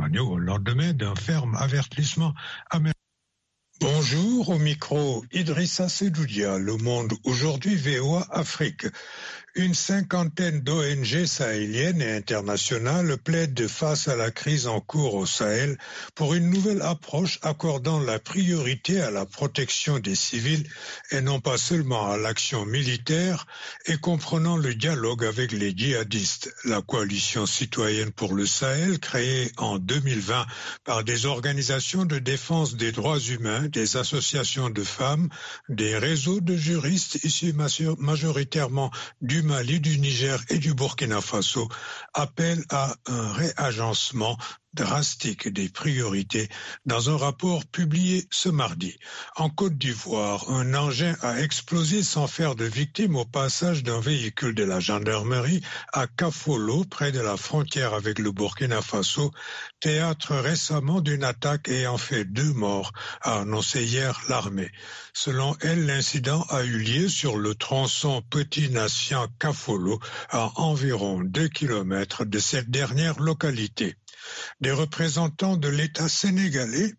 témoigné au lendemain d'un ferme avertissement américain. Bonjour, au micro, Idrissa Sedoudia, Le Monde aujourd'hui, VOA Afrique. Une cinquantaine d'ONG sahéliennes et internationales plaident face à la crise en cours au Sahel pour une nouvelle approche accordant la priorité à la protection des civils et non pas seulement à l'action militaire et comprenant le dialogue avec les djihadistes. La coalition citoyenne pour le Sahel, créée en 2020 par des organisations de défense des droits humains, des associations de femmes, des réseaux de juristes issus majoritairement du Mali, du Niger et du Burkina Faso, appelle à un réagencement drastique des priorités dans un rapport publié ce mardi. En Côte d'Ivoire, un engin a explosé sans faire de victimes au passage d'un véhicule de la gendarmerie à Kafolo, près de la frontière avec le Burkina Faso, théâtre récemment d'une attaque ayant fait 2 morts, a annoncé hier l'armée. Selon elle, l'incident a eu lieu sur le tronçon Petit-Nation-Kafolo, à environ 2 kilomètres de cette dernière localité. Des représentants de l'État sénégalais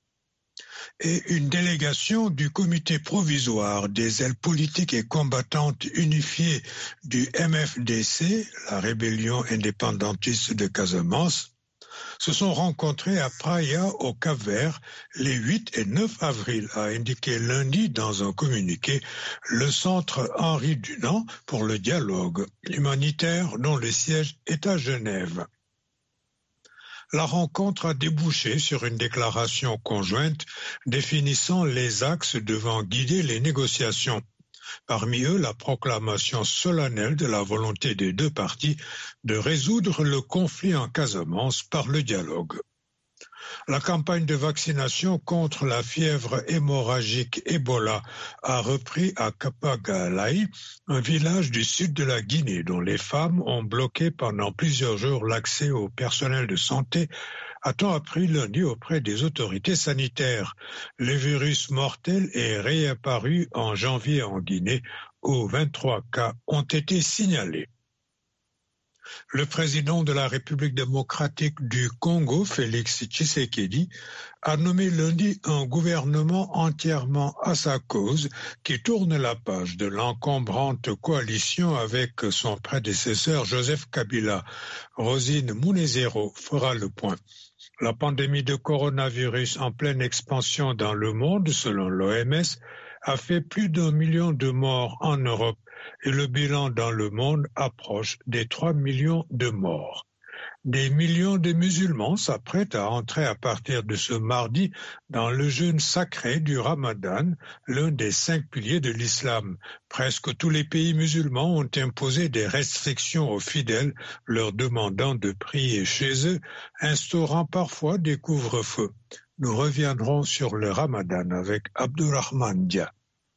et une délégation du comité provisoire des ailes politiques et combattantes unifiées du MFDC, la rébellion indépendantiste de Casamance, se sont rencontrés à Praia, au Cap-Vert, les 8 et 9 avril, a indiqué lundi dans un communiqué le Centre Henri Dunant pour le dialogue humanitaire dont le siège est à Genève. La rencontre a débouché sur une déclaration conjointe définissant les axes devant guider les négociations. Parmi eux, la proclamation solennelle de la volonté des 2 parties de résoudre le conflit en Casamance par le dialogue. La campagne de vaccination contre la fièvre hémorragique Ebola a repris à Kapagalaï, un village du sud de la Guinée dont les femmes ont bloqué pendant plusieurs jours l'accès au personnel de santé, a-t-on appris lundi auprès des autorités sanitaires. Le virus mortel est réapparu en janvier en Guinée où 23 cas ont été signalés. Le président de la République démocratique du Congo, Félix Tshisekedi, a nommé lundi un gouvernement entièrement à sa cause qui tourne la page de l'encombrante coalition avec son prédécesseur Joseph Kabila. Rosine Munezero fera le point. La pandémie de coronavirus en pleine expansion dans le monde, selon l'OMS, a fait plus d'1 million de morts en Europe et le bilan dans le monde approche des 3 millions de morts. Des millions de musulmans s'apprêtent à entrer à partir de ce mardi dans le jeûne sacré du Ramadan, l'un des 5 piliers de l'islam. Presque tous les pays musulmans ont imposé des restrictions aux fidèles, leur demandant de prier chez eux, instaurant parfois des couvre-feux. Nous reviendrons sur le Ramadan avec Abdurrahman Dia.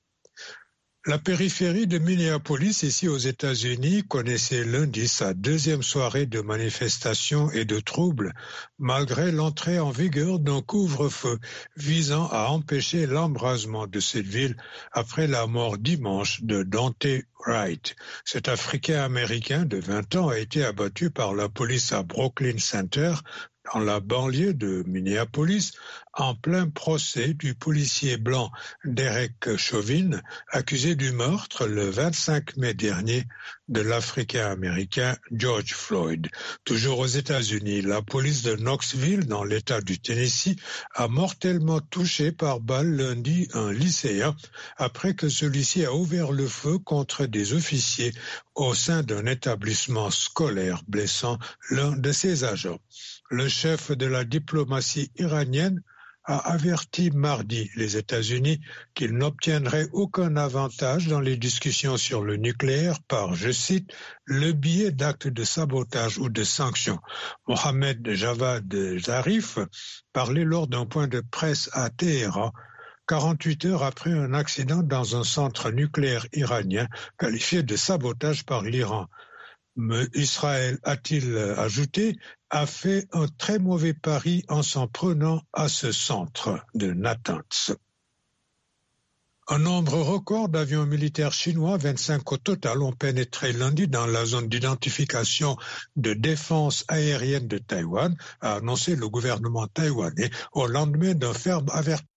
La périphérie de Minneapolis, ici aux États-Unis, connaissait lundi sa 2e soirée de manifestations et de troubles, malgré l'entrée en vigueur d'un couvre-feu visant à empêcher l'embrasement de cette ville après la mort dimanche de Dante Wright. Cet Africain-Américain de 20 ans a été abattu par la police à Brooklyn Center, dans la banlieue de Minneapolis, en plein procès du policier blanc Derek Chauvin, accusé du meurtre le 25 mai dernier de l'Africain-Américain George Floyd. Toujours aux États-Unis, la police de Knoxville, dans l'État du Tennessee, a mortellement touché par balle lundi un lycéen après que celui-ci a ouvert le feu contre des officiers au sein d'un établissement scolaire, blessant l'un de ses agents. Le chef de la diplomatie iranienne a averti mardi les États-Unis qu'ils n'obtiendraient aucun avantage dans les discussions sur le nucléaire par, je cite, le biais d'actes de sabotage ou de sanctions. Mohamed Javad Zarif parlait lors d'un point de presse à Téhéran 48 heures après un accident dans un centre nucléaire iranien qualifié de sabotage par l'Iran. Israël, a-t-il ajouté, a fait un très mauvais pari en s'en prenant à ce centre de Natanz. Un nombre record d'avions militaires chinois, 25 au total, ont pénétré lundi dans la zone d'identification de défense aérienne de Taïwan, a annoncé le gouvernement taïwanais au lendemain d'un ferme avertissement.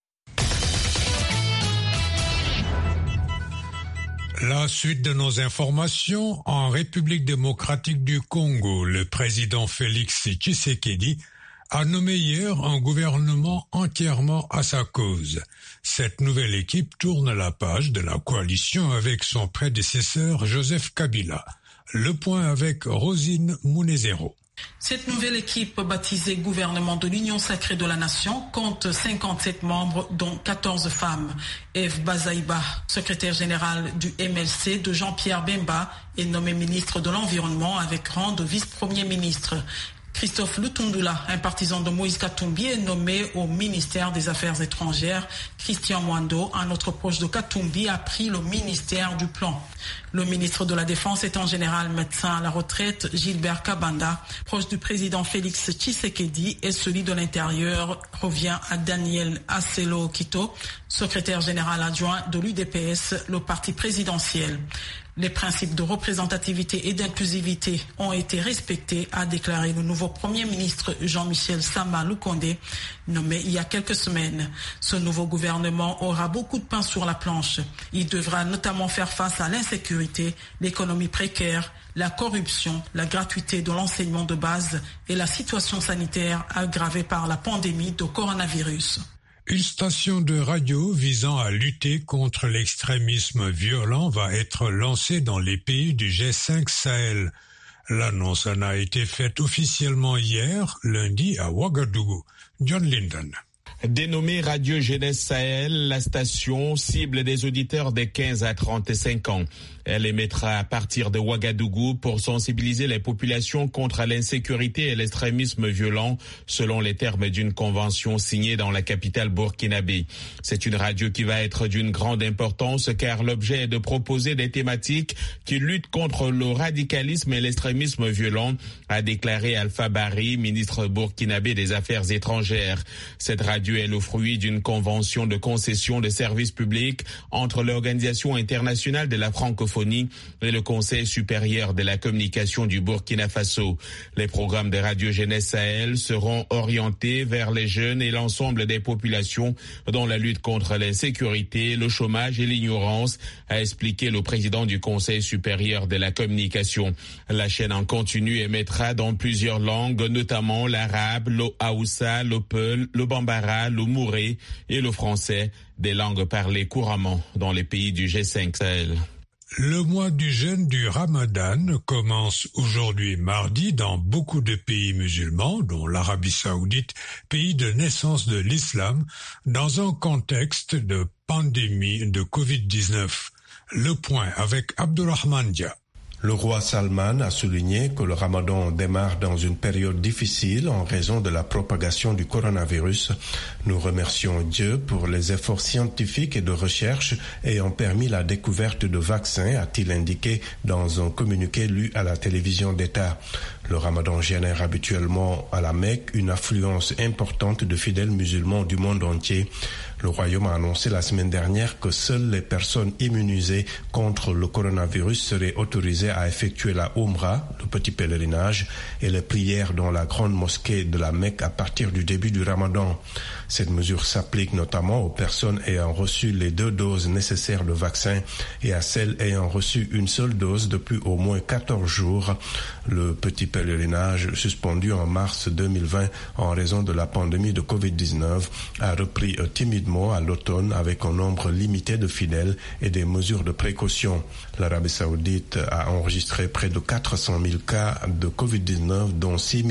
La suite de nos informations, en République démocratique du Congo, le président Félix Tshisekedi a nommé hier un gouvernement entièrement à sa cause. Cette nouvelle équipe tourne la page de la coalition avec son prédécesseur Joseph Kabila. Le point avec Rosine Munezero. Cette nouvelle équipe, baptisée Gouvernement de l'Union Sacrée de la Nation, compte 57 membres, dont 14 femmes. Eve Bazaïba, secrétaire générale du MLC de Jean-Pierre Bemba, est nommé ministre de l'Environnement avec rang de vice-premier ministre. Christophe Lutundula, un partisan de Moïse Katumbi, est nommé au ministère des Affaires étrangères. Christian Mwando, un autre proche de Katumbi, a pris le ministère du Plan. Le ministre de la Défense est en général médecin à la retraite, Gilbert Kabanda, proche du président Félix Tshisekedi, et celui de l'Intérieur revient à Daniel Asselo Kito, secrétaire général adjoint de l'UDPS, le parti présidentiel. Les principes de représentativité et d'inclusivité ont été respectés, a déclaré le nouveau Premier ministre Jean-Michel Sama Lukonde, nommé il y a quelques semaines. Ce nouveau gouvernement aura beaucoup de pain sur la planche. Il devra notamment faire face à l'insécurité, l'économie précaire, la corruption, la gratuité de l'enseignement de base et la situation sanitaire aggravée par la pandémie de coronavirus. Une station de radio visant à lutter contre l'extrémisme violent va être lancée dans les pays du G5 Sahel. L'annonce en a été faite officiellement hier, lundi, à Ouagadougou. John Linden. Dénommée Radio Jeunesse Sahel, la station cible des auditeurs de 15 à 35 ans. Elle émettra à partir de Ouagadougou pour sensibiliser les populations contre l'insécurité et l'extrémisme violent, selon les termes d'une convention signée dans la capitale burkinabé. C'est une radio qui va être d'une grande importance car l'objet est de proposer des thématiques qui luttent contre le radicalisme et l'extrémisme violent, a déclaré Alpha Bari, ministre burkinabé des Affaires étrangères. Cette radio est le fruit d'une convention de concession de services publics entre l'Organisation internationale de la francophonie et le Conseil supérieur de la communication du Burkina Faso. Les programmes de Radio Jeunesse Sahel seront orientés vers les jeunes et l'ensemble des populations dans la lutte contre l'insécurité, le chômage et l'ignorance, a expliqué le président du Conseil supérieur de la communication. La chaîne en continu émettra dans plusieurs langues, notamment l'arabe, le haoussa, le peul, le bambara, le mouré et le français, des langues parlées couramment dans les pays du G5 Sahel. Le mois du jeûne du Ramadan commence aujourd'hui mardi dans beaucoup de pays musulmans, dont l'Arabie Saoudite, pays de naissance de l'islam, dans un contexte de pandémie de Covid-19. Le point avec Abdulrahman Dia. Le roi Salman a souligné que le Ramadan démarre dans une période difficile en raison de la propagation du coronavirus. Nous remercions Dieu pour les efforts scientifiques et de recherche ayant permis la découverte de vaccins, a-t-il indiqué dans un communiqué lu à la télévision d'État. Le Ramadan génère habituellement à la Mecque une affluence importante de fidèles musulmans du monde entier. Le royaume a annoncé la semaine dernière que seules les personnes immunisées contre le coronavirus seraient autorisées à effectuer la Umrah, le petit pèlerinage, et les prières dans la grande mosquée de la Mecque à partir du début du Ramadan. Cette mesure s'applique notamment aux personnes ayant reçu les 2 doses nécessaires de vaccin et à celles ayant reçu une seule dose depuis au moins 14 jours. Le petit pèlerinage, suspendu en mars 2020 en raison de la pandémie de Covid-19, a repris timidement à l'automne avec un nombre limité de fidèles et des mesures de précaution. L'Arabie Saoudite a enregistré près de 400 000 cas de Covid-19, dont 6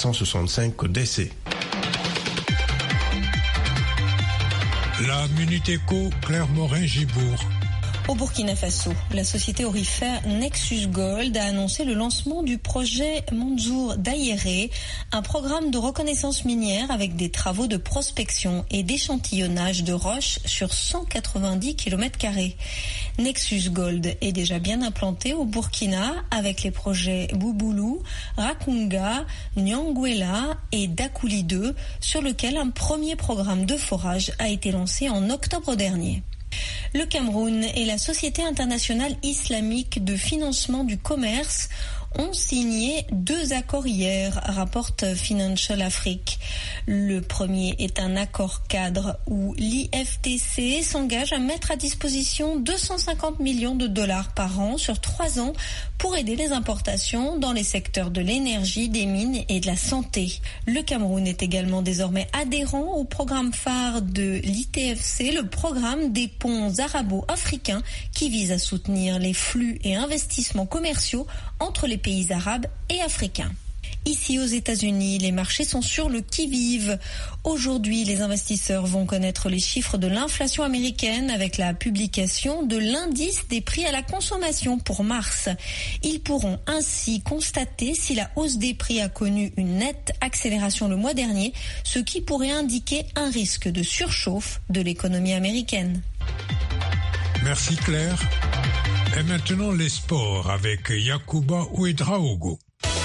765 décès. La Minute Éco, Claire Morin-Gibourg. Au Burkina Faso, la société aurifère Nexus Gold a annoncé le lancement du projet Mansour Daïré, un programme de reconnaissance minière avec des travaux de prospection et d'échantillonnage de roches sur 190 km². Nexus Gold est déjà bien implanté au Burkina avec les projets Bouboulou, Rakunga, Nyangwela et Dakouli 2, sur lequel un premier programme de forage a été lancé en octobre dernier. Le Cameroun et la Société internationale islamique de financement du commerce ont signé 2 accords hier, rapporte Financial Afrique. Le premier est un accord cadre où l'IFTC s'engage à mettre à disposition 250 millions de dollars par an sur 3 ans pour aider les importations dans les secteurs de l'énergie, des mines et de la santé. Le Cameroun est également désormais adhérent au programme phare de l'ITFC, le programme des ponts arabo-africains qui vise à soutenir les flux et investissements commerciaux entre les pays arabes et africains. Ici aux États-Unis, les marchés sont sur le qui-vive. Aujourd'hui, les investisseurs vont connaître les chiffres de l'inflation américaine avec la publication de l'indice des prix à la consommation pour mars. Ils pourront ainsi constater si la hausse des prix a connu une nette accélération le mois dernier, ce qui pourrait indiquer un risque de surchauffe de l'économie américaine. Merci Claire. Et maintenant les sports avec Yacouba Ouedraogo.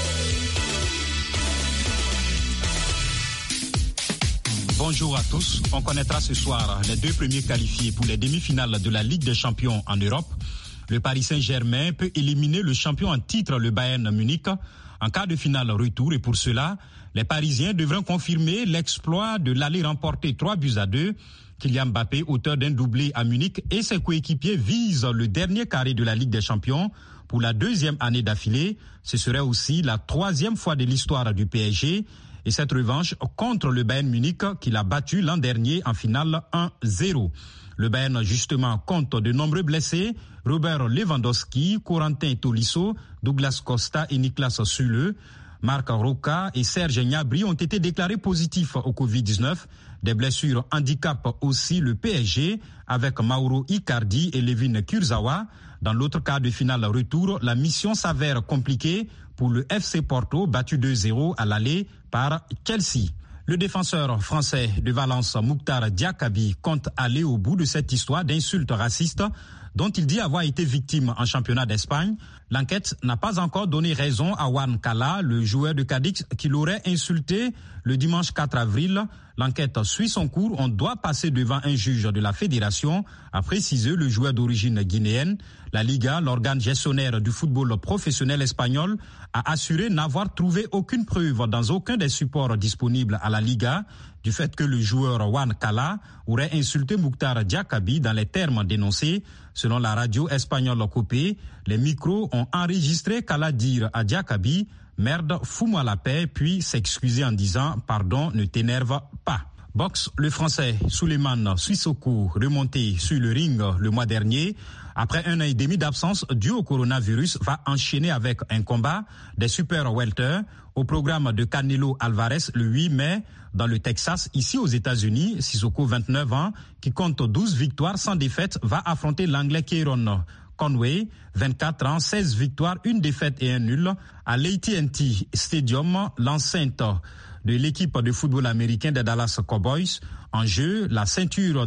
Bonjour à tous. On connaîtra ce soir les 2 premiers qualifiés pour les demi-finales de la Ligue des Champions en Europe. Le Paris Saint-Germain peut éliminer le champion en titre, le Bayern Munich, en quart de finale retour. Et pour cela, les Parisiens devront confirmer l'exploit de l'aller remporter 3-2. Kylian Mbappé, auteur d'un doublé à Munich, et ses coéquipiers visent le dernier carré de la Ligue des Champions pour la 2e année d'affilée. Ce serait aussi la 3e fois de l'histoire du PSG. Et cette revanche contre le Bayern Munich qui l'a battu l'an dernier en finale 1-0. Le Bayern justement compte de nombreux blessés. Robert Lewandowski, Corentin Tolisso, Douglas Costa et Niklas Süle. Marc Roca et Serge Gnabry ont été déclarés positifs au Covid-19. Des blessures handicapent aussi le PSG avec Mauro Icardi et Levin Kurzawa. Dans l'autre quart de finale retour, la mission s'avère compliquée pour le FC Porto, battu 2-0 à l'aller par Chelsea. Le défenseur français de Valence, Mouktar Diakabi, compte aller au bout de cette histoire d'insultes racistes dont il dit avoir été victime en championnat d'Espagne. L'enquête n'a pas encore donné raison à Wan Kala, le joueur de Cadix, qui l'aurait insulté le dimanche 4 avril. L'enquête suit son cours. On doit passer devant un juge de la fédération, a précisé le joueur d'origine guinéenne. La Liga, l'organe gestionnaire du football professionnel espagnol, a assuré n'avoir trouvé aucune preuve dans aucun des supports disponibles à la Liga du fait que le joueur Wan Kala aurait insulté Mouktar Diakabi dans les termes dénoncés. Selon la radio espagnole Copé, les micros ont enregistré Kala dire à Diakabi « Merde, fous-moi la paix », puis s'excuser en disant « Pardon, ne t'énerve pas ». Boxe, le Français Souleymane Sissoko, remonté sur le ring le mois dernier, après 1 an et demi d'absence dû au coronavirus, va enchaîner avec un combat des super welter au programme de Canelo Alvarez le 8 mai dans le Texas, ici aux États-Unis. Sissoko, 29 ans, qui compte 12 victoires sans défaite, va affronter l'Anglais Kieron Conway, 24 ans, 16 victoires, 1 défaite et 1 nul, à l'AT&T Stadium, l'enceinte de l'équipe de football américain des Dallas Cowboys. En jeu, la ceinture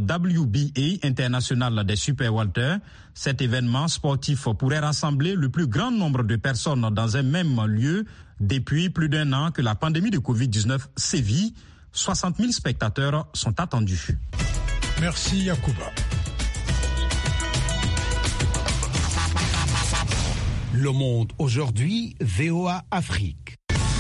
WBA internationale des super welter. Cet événement sportif pourrait rassembler le plus grand nombre de personnes dans un même lieu depuis plus d'1 an que la pandémie de Covid-19 sévit. 60 000 spectateurs sont attendus. Merci Yacouba. Le Monde aujourd'hui, VOA Afrique.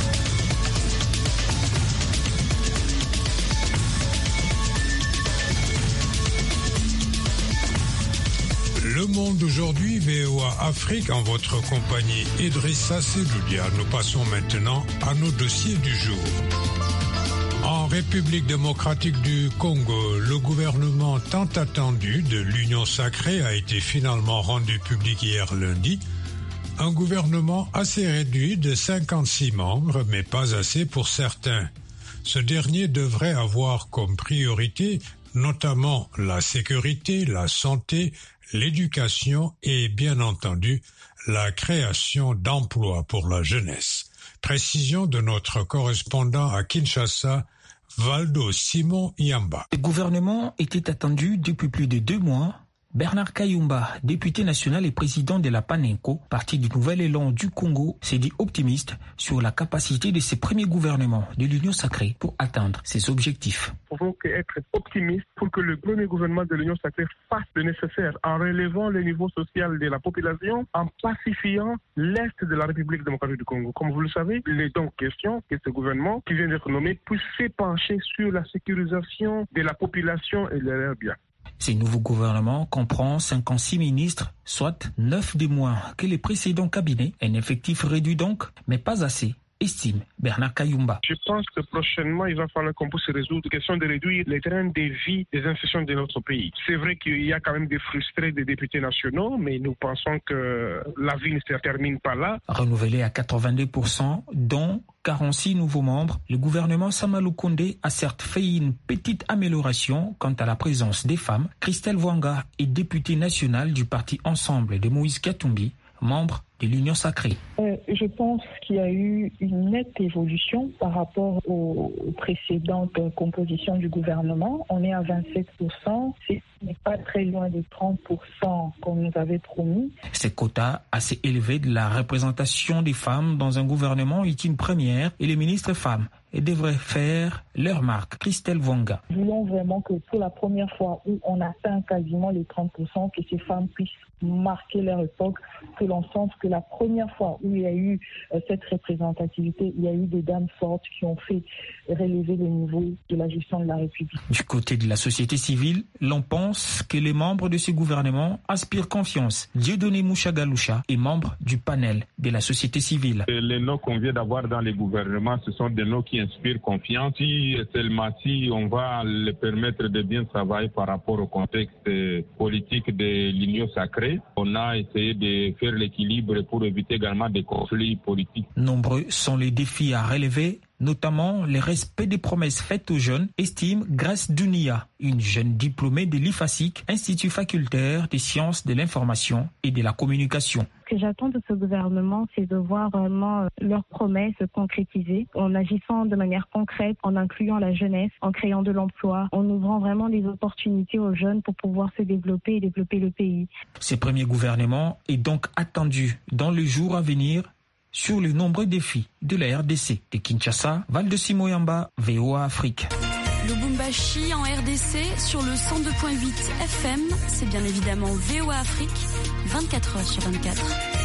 Le Monde aujourd'hui, VOA Afrique, en votre compagnie Idrissa Sedoudia. Nous passons maintenant à nos dossiers du jour. En République démocratique du Congo, le gouvernement tant attendu de l'Union sacrée a été finalement rendu public hier lundi. Un gouvernement assez réduit de 56 membres, mais pas assez pour certains. Ce dernier devrait avoir comme priorité notamment la sécurité, la santé, l'éducation et bien entendu la création d'emplois pour la jeunesse. Précision de notre correspondant à Kinshasa, Valdo Simon Yamba. Le gouvernement était attendu depuis plus de 2 mois Bernard Kayumba, député national et président de la PANECO, parti du Nouvel Élan du Congo, s'est dit optimiste sur la capacité de ses premiers gouvernements de l'Union sacrée pour atteindre ses objectifs. Nous pouvons être optimistes pour que le premier gouvernement de l'Union sacrée fasse le nécessaire en relevant le niveau social de la population, en pacifiant l'Est de la République démocratique du Congo. Comme vous le savez, il est donc question que ce gouvernement qui vient d'être nommé puisse s'épancher sur la sécurisation de la population et de leurs biens. Ce nouveau gouvernement comprend 56 ministres, soit 9 de moins que les précédents cabinets. Un effectif réduit donc, mais pas assez, estime Bernard Kayumba. Je pense que prochainement, il va falloir qu'on puisse résoudre la question de réduire les trains de vie des institutions de notre pays. C'est vrai qu'il y a quand même des frustrés des députés nationaux, mais nous pensons que la vie ne se termine pas là. Renouvelé à 82%, dont 46 nouveaux membres, le gouvernement Samalou Kondé a certes fait une petite amélioration quant à la présence des femmes. Christelle Wanga est députée nationale du parti Ensemble de Moïse Katumbi, membre de l'Union sacrée. Je pense qu'il y a eu une nette évolution par rapport aux précédentes compositions du gouvernement. On est à 27%, ce n'est pas très loin des 30% qu'on nous avait promis. Ces quotas assez élevés de la représentation des femmes dans un gouvernement est une première et les ministres femmes devraient faire leur marque. Christelle Wanga. Nous voulons vraiment que pour la première fois où on atteint quasiment les 30%, que ces femmes puissent marquer leur époque, que l'on sente que la première fois où il y a eu cette représentativité, il y a eu des dames fortes qui ont fait relever le niveau de la gestion de la République. Du côté de la société civile, l'on pense que les membres de ce gouvernement inspirent confiance. Dieudonné Mouchagaloucha est membre du panel de la société civile. Les noms qu'on vient d'avoir dans les gouvernements, ce sont des noms qui inspirent confiance. Si on va les permettre de bien travailler par rapport au contexte politique de l'Union sacrée, on a essayé de faire l'équilibre pour éviter également des conflits politiques. Nombreux sont les défis à relever, notamment le respect des promesses faites aux jeunes, estime Grace Dunia, une jeune diplômée de l'IFASIC, Institut facultaire des sciences de l'information et de la communication. Ce que j'attends de ce gouvernement, c'est de voir vraiment leurs promesses se concrétiser en agissant de manière concrète, en incluant la jeunesse, en créant de l'emploi, en ouvrant vraiment des opportunités aux jeunes pour pouvoir se développer et développer le pays. Ce premier gouvernement est donc attendu dans les jours à venir sur les nombreux défis de la RDC. De Kinshasa, Val-de-Simoyamba, VOA Afrique. Lubumbashi en RDC sur le 102.8 FM, c'est bien évidemment VOA Afrique, 24 heures sur 24.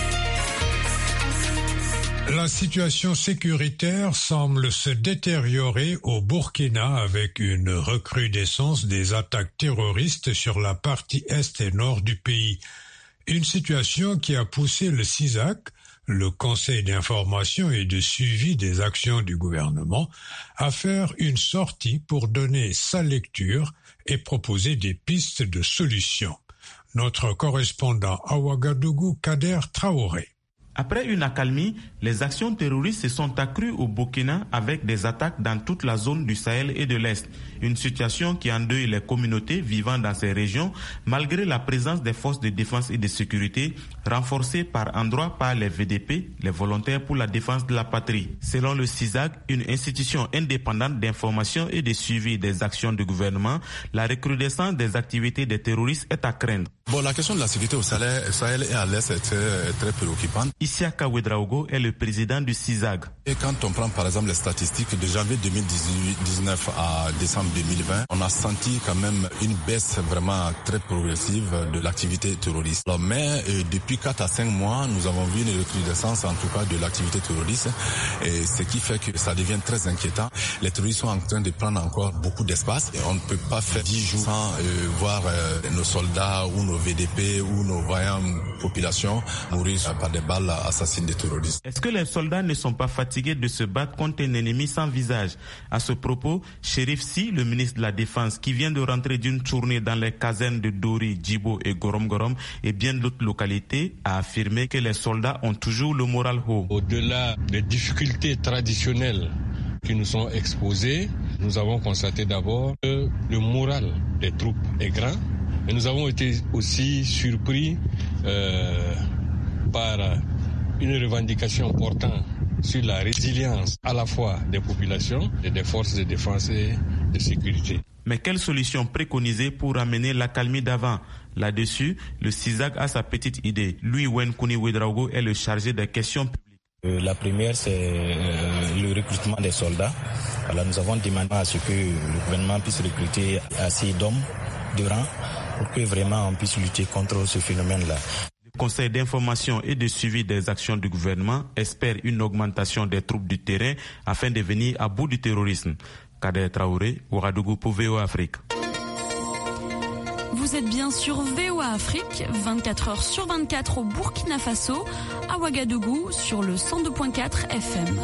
La situation sécuritaire semble se détériorer au Burkina avec une recrudescence des attaques terroristes sur la partie est et nord du pays. Une situation qui a poussé le CISAC, le Conseil d'information et de suivi des actions du gouvernement, à faire une sortie pour donner sa lecture et proposer des pistes de solutions. Notre correspondant à Ouagadougou, Kader Traoré. Après une accalmie, les actions terroristes se sont accrues au Burkina avec des attaques dans toute la zone du Sahel et de l'Est. Une situation qui endeuille les communautés vivant dans ces régions malgré la présence des forces de défense et de sécurité renforcées par endroits par les VDP, les volontaires pour la défense de la patrie. Selon le CISAC, une institution indépendante d'information et de suivi des actions du gouvernement, la recrudescence des activités des terroristes est à craindre. La question de la sécurité au Sahel et à l'Est est très préoccupante. Isiaka Ouedraogo est le président du CISAG. Et quand on prend par exemple les statistiques de janvier 2019 à décembre 2020, on a senti quand même une baisse vraiment très progressive de l'activité terroriste. Mais depuis 4 à 5 mois, nous avons vu une recrudescence en tout cas de l'activité terroriste, et ce qui fait que ça devient très inquiétant. Les terroristes sont en train de prendre encore beaucoup d'espace et on ne peut pas faire 10 jours sans voir nos soldats ou nos VDP ou nos vaillants populations mourir par des balles assassines des terroristes. Est-ce que les soldats ne sont pas fatigués de se battre contre un ennemi sans visage? À ce propos, Chérif Si, le ministre de la Défense, qui vient de rentrer d'une tournée dans les casernes de Dori, Djibo et Gorom Gorom et bien d'autres localités, a affirmé que les soldats ont toujours le moral haut. Au-delà des difficultés traditionnelles qui nous sont exposées, nous avons constaté d'abord que le moral des troupes est grand. Et nous avons été aussi surpris par une revendication portant sur la résilience à la fois des populations et des forces de défense et de sécurité. Mais quelle solution préconiser pour amener l'accalmie d'avant? Là-dessus, le CISAG a sa petite idée. Lui, Wenkuni Ouedraogo, est le chargé des questions publiques. La première, c'est le recrutement des soldats. Alors, nous avons demandé à ce que le gouvernement puisse recruter assez d'hommes de rang pour que vraiment on puisse lutter contre ce phénomène-là. Le Conseil d'information et de suivi des actions du gouvernement espère une augmentation des troupes du terrain afin de venir à bout du terrorisme. Kader Traoré, Ouagadougou pour VOA Afrique. Vous êtes bien sur VOA Afrique, 24 heures sur 24 au Burkina Faso, à Ouagadougou sur le 102.4 FM.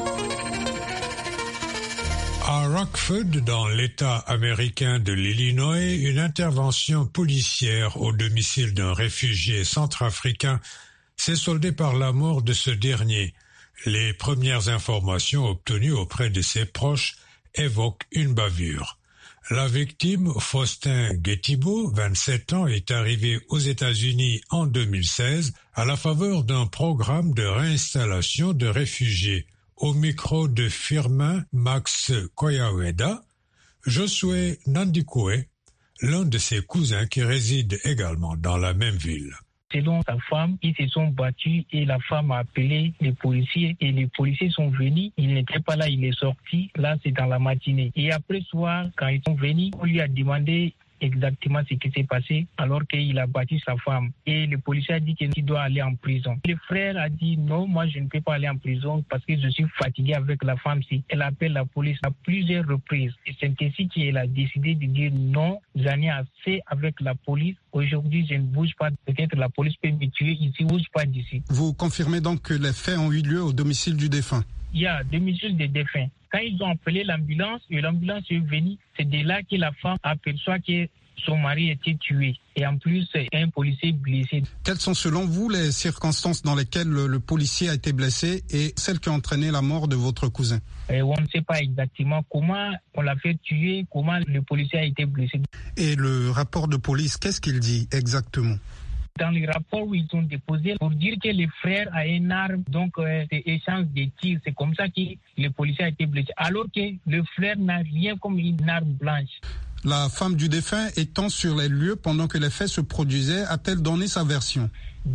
À Rockford, dans l'État américain de l'Illinois, une intervention policière au domicile d'un réfugié centrafricain s'est soldée par la mort de ce dernier. Les premières informations obtenues auprès de ses proches évoquent une bavure. La victime, Faustin Guetibo, 27 ans, est arrivé aux États-Unis en 2016 à la faveur d'un programme de réinstallation de réfugiés. Au micro de Firmin Max Koyaweda, Josué Nandikoé, l'un de ses cousins qui réside également dans la même ville. Selon sa femme, ils se sont battus et la femme a appelé les policiers et les policiers sont venus. Il n'était pas là, il est sorti. Là, c'est dans la matinée. Et après soir, quand ils sont venus, on lui a demandé exactement ce qui s'est passé alors qu'il a battu sa femme. Et le policier a dit qu'il doit aller en prison. Le frère a dit non, moi je ne peux pas aller en prison parce que je suis fatigué avec la femme. Si elle appelle la police à plusieurs reprises. Et c'est ainsi qu'elle a décidé de dire non, j'en ai assez avec la police. Aujourd'hui, je ne bouge pas. Peut-être la police peut me tuer ici, je ne bouge pas d'ici. Vous confirmez donc que les faits ont eu lieu au domicile du défunt? Il y a domicile des défunts. Quand ils ont appelé l'ambulance, et l'ambulance est venue, c'est de là que la femme aperçoit que son mari était tué. Et en plus, un policier blessé. Quelles sont selon vous les circonstances dans lesquelles le policier a été blessé et celles qui ont entraîné la mort de votre cousin? On ne sait pas exactement comment on l'a fait tuer, comment le policier a été blessé. Et le rapport de police, qu'est-ce qu'il dit exactement? Dans le rapport où ils ont déposé pour dire que le frère a une arme, donc c'est échange de tirs. C'est comme ça que le policier a été blessé. Alors que le frère n'a rien comme une arme blanche. La femme du défunt étant sur les lieux pendant que les faits se produisaient, a-t-elle donné sa version?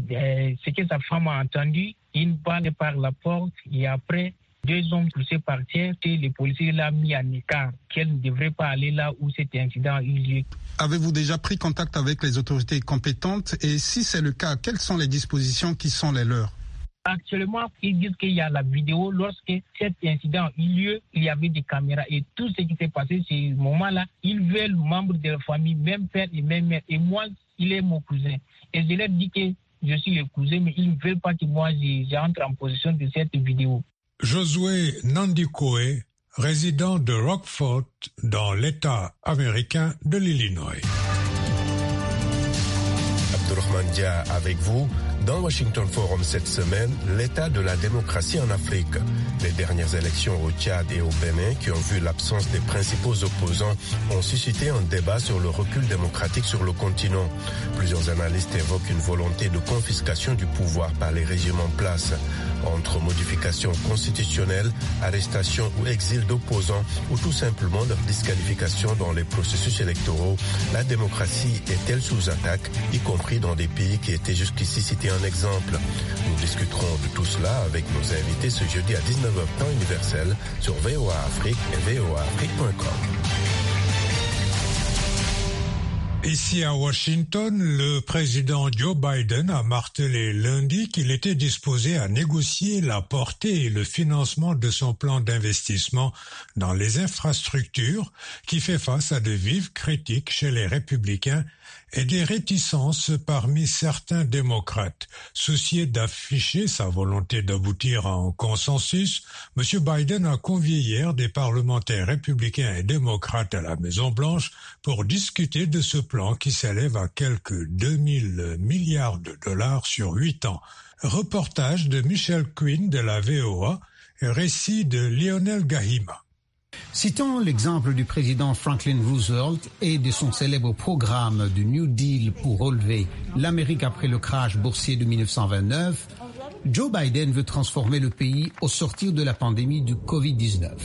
Ce que sa femme a entendu, une balle par la porte et après, 2 hommes poussés par terre et le policier l'a mis en écart, qu'elle ne devrait pas aller là où cet incident a eu lieu. Avez-vous déjà pris contact avec les autorités compétentes et si c'est le cas, quelles sont les dispositions qui sont les leurs? Actuellement, ils disent qu'il y a la vidéo. Lorsque cet incident a eu lieu, il y avait des caméras et tout ce qui s'est passé ce moment-là, ils veulent membres de la famille, même père et même mère. Et moi, il est mon cousin. Et je leur dis que je suis le cousin, mais ils ne veulent pas que moi j'entre en possession de cette vidéo. Josué Nandikoé, résident de Rockford dans l'État américain de l'Illinois. Abdourahmane Dia avec vous. Dans Washington Forum cette semaine, l'état de la démocratie en Afrique. Les dernières élections au Tchad et au Bénin, qui ont vu l'absence des principaux opposants, ont suscité un débat sur le recul démocratique sur le continent. Plusieurs analystes évoquent une volonté de confiscation du pouvoir par les régimes en place. Entre modifications constitutionnelles, arrestations ou exil d'opposants, ou tout simplement leur disqualification dans les processus électoraux, la démocratie est-elle sous attaque, y compris dans des pays qui étaient jusqu'ici cités en exemple? Nous discuterons de tout cela avec nos invités ce jeudi à 19h temps universel sur VOA Afrique et voaafrique.com. Ici à Washington, le président Joe Biden a martelé lundi qu'il était disposé à négocier la portée et le financement de son plan d'investissement dans les infrastructures qui fait face à de vives critiques chez les républicains et des réticences parmi certains démocrates. Soucieux d'afficher sa volonté d'aboutir à un consensus, M. Biden a convié hier des parlementaires républicains et démocrates à la Maison-Blanche pour discuter de ce plan qui s'élève à quelques 2000 milliards de dollars sur 8 ans. Reportage de Michel Quinn de la VOA et récit de Lionel Gahima. Citant l'exemple du président Franklin Roosevelt et de son célèbre programme du New Deal pour relever l'Amérique après le crash boursier de 1929, Joe Biden veut transformer le pays au sortir de la pandémie du Covid-19.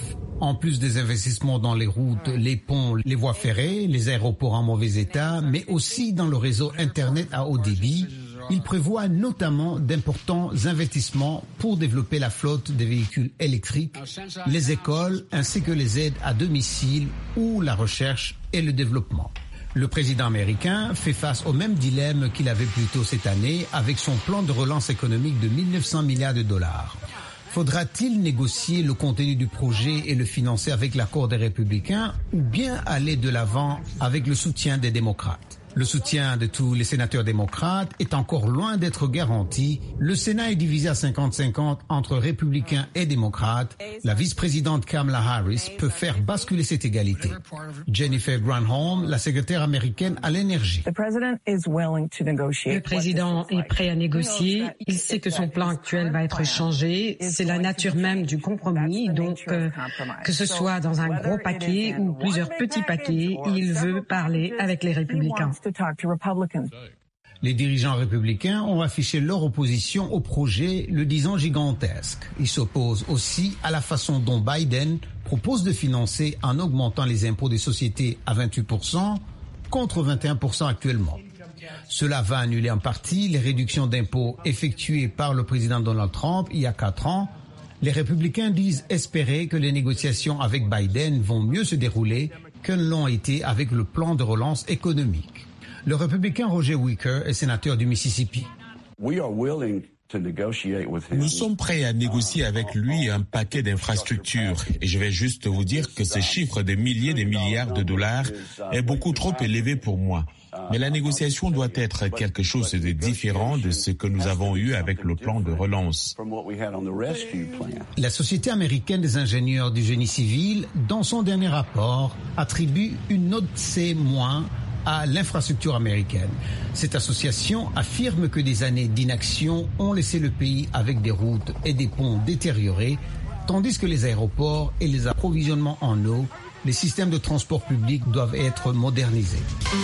En plus des investissements dans les routes, les ponts, les voies ferrées, les aéroports en mauvais état, mais aussi dans le réseau Internet à haut débit, il prévoit notamment d'importants investissements pour développer la flotte des véhicules électriques, les écoles ainsi que les aides à domicile ou la recherche et le développement. Le président américain fait face au même dilemme qu'il avait plus tôt cette année avec son plan de relance économique de 1 900 milliards de dollars. Faudra-t-il négocier le contenu du projet et le financer avec l'accord des Républicains ou bien aller de l'avant avec le soutien des démocrates? Le soutien de tous les sénateurs démocrates est encore loin d'être garanti. Le Sénat est divisé à 50-50 entre républicains et démocrates. La vice-présidente Kamala Harris peut faire basculer cette égalité. Jennifer Granholm, la secrétaire américaine à l'énergie. Le président est prêt à négocier. Il sait que son plan actuel va être changé. C'est la nature même du compromis. Donc, que ce soit dans un gros paquet ou plusieurs petits paquets, il veut parler avec les républicains. Les dirigeants républicains ont affiché leur opposition au projet, le disant gigantesque. Ils s'opposent aussi à la façon dont Biden propose de financer en augmentant les impôts des sociétés à 28% contre 21% actuellement. Cela va annuler en partie les réductions d'impôts effectuées par le président Donald Trump il y a 4 ans. Les républicains disent espérer que les négociations avec Biden vont mieux se dérouler que ne l'ont été avec le plan de relance économique. Le républicain Roger Wicker est sénateur du Mississippi. Nous sommes prêts à négocier avec lui un paquet d'infrastructures. Et je vais juste vous dire que ce chiffre de milliers de milliards de dollars est beaucoup trop élevé pour moi. Mais la négociation doit être quelque chose de différent de ce que nous avons eu avec le plan de relance. La Société américaine des ingénieurs du génie civil, dans son dernier rapport, attribue une note C- à l'infrastructure américaine. Cette association affirme que des années d'inaction ont laissé le pays avec des routes et des ponts détériorés, tandis que les aéroports et les approvisionnements en eau, les systèmes de transport public doivent être modernisés.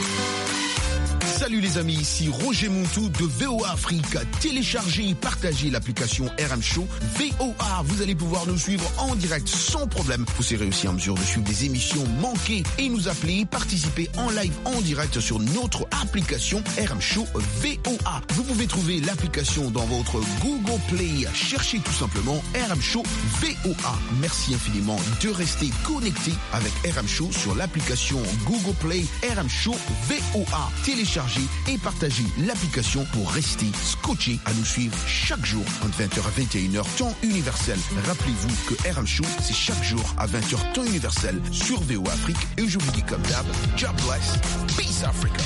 Salut les amis, ici Roger Montou de VOA Afrique. Téléchargez et partagez l'application RM Show VOA. Vous allez pouvoir nous suivre en direct sans problème. Vous serez aussi en mesure de suivre des émissions manquées et nous appeler, participer en live en direct sur notre application RM Show VOA. Vous pouvez trouver l'application dans votre Google Play. Cherchez tout simplement RM Show VOA. Merci infiniment de rester connecté avec RM Show sur l'application Google Play RM Show VOA. Téléchargez et partagez l'application pour rester scotché à nous suivre chaque jour entre 20h à 21h temps universel. Rappelez-vous que RM Show, c'est chaque jour à 20h temps universel sur VOA Afrique. Et je vous dis comme d'hab, God bless, peace Africa.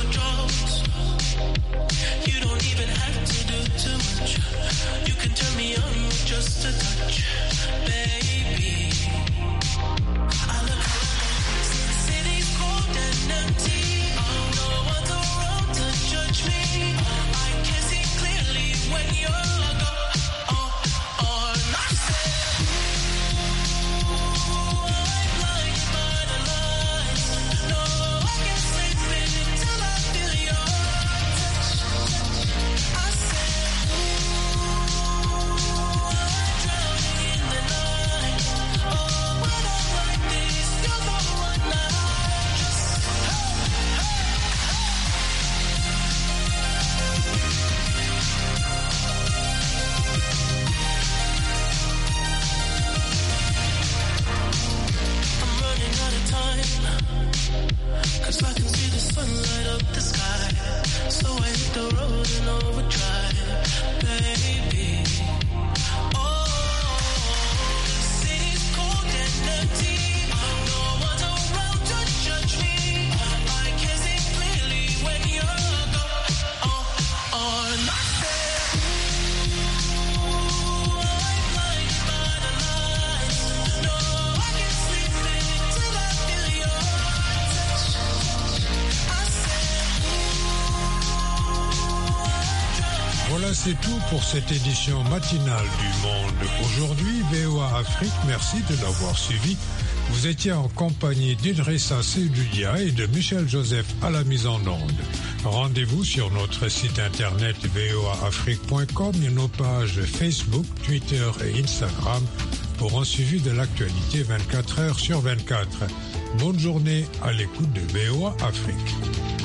You don't even have to do too much. You can turn me Voilà, c'est tout pour cette édition matinale du Monde. Aujourd'hui, VOA Afrique, merci de l'avoir suivi. Vous étiez en compagnie d'Idrissa Seydoudia et de Michel Joseph à la mise en onde. Rendez-vous sur notre site internet voaafrique.com et nos pages Facebook, Twitter et Instagram pour un suivi de l'actualité 24 heures sur 24. Bonne journée à l'écoute de VOA Afrique.